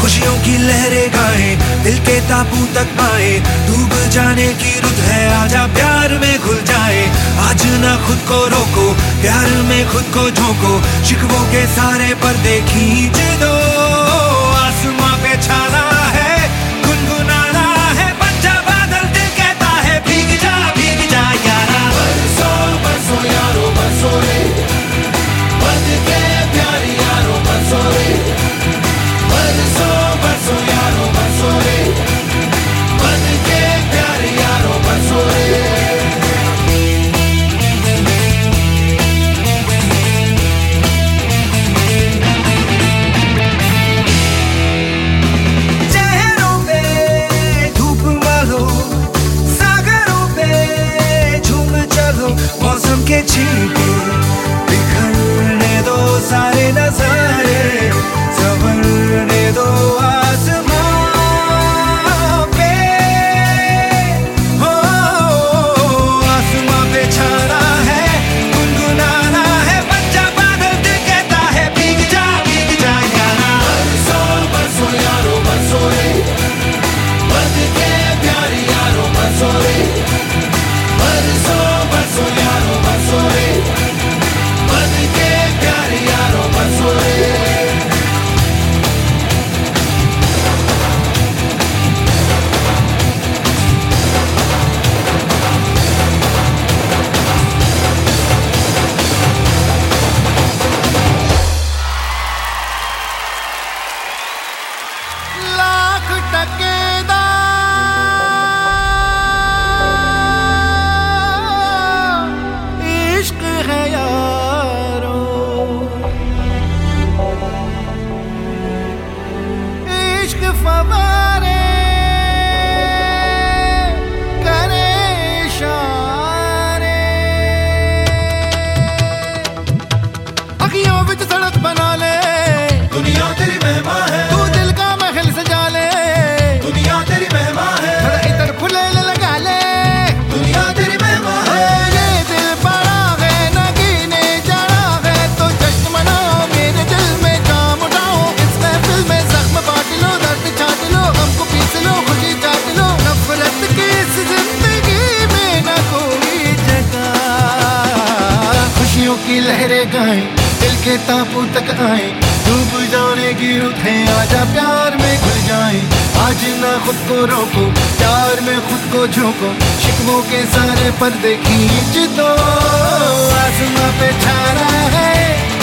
खुशियों की लहरें गाएं, दिल के ताबू तक पाए, डूब जाने की रुत है, आजा प्यार में घुल जाए। आज ना खुद को रोको, प्यार में खुद को झोंको, शिकवों के सारे पर्दे खींच दो। आसमां पे छाना है, गुनगुनाना है, बन जा बादल, दिल कहता है भीग जा यारा। बरसों बरसों यारो बरसों रे, बन के प्यार यारो बरसों रे। बरसों बरसों यारो बरसों रे, बन के प्यार यारो बरसों रे। चेहरों पे धूप मारो, सागरों पे झूम चलो, मौसम के छींटे बिखरने दो सारे नजारे, संवरने दो आसमां पे। हो आसमां पे छाना है, गुनगुनाना है, बन जा बादल, दिल कहता है भीग जा यारा। बरसों बरसों यारो बरसों रे, बन के प्यार यारो बरसों रे। बरसों बरसों यारो बरसों रे, बन के प्यार यारो बरसों रे। लाख टके इश्क है यारो, इश्क फवारे करे इशारे, अखियों विच सड़क बना ले, दुनिया तेरी मेहमान है, तू दिल का महल सजा ले, दुनिया तेरी मेहमान है, थोड़ा इधर फुले लगा ले, दुनिया तेरी मेहमान है। ये दिल बड़ा है नगीने जड़ा है, तो जश्न मनाओ, मेरे दिल में जाम उठाओ, इस महफिल में जख्म बांट लो, दर्द छाट लो, हमको पीस लो, खुशी चाट लो, नफरत की इस जिंदगी में न कोई जगह। खुशियों की लहरें गाएं, दिल के ताबू तक आए, डूब जाने की रुत है, आजा प्यार में घुल जाए। आज ना खुद को रोको, प्यार में खुद को झोंको, शिकवों के सारे पर्दे खींच दो। आसमां पे छाना है,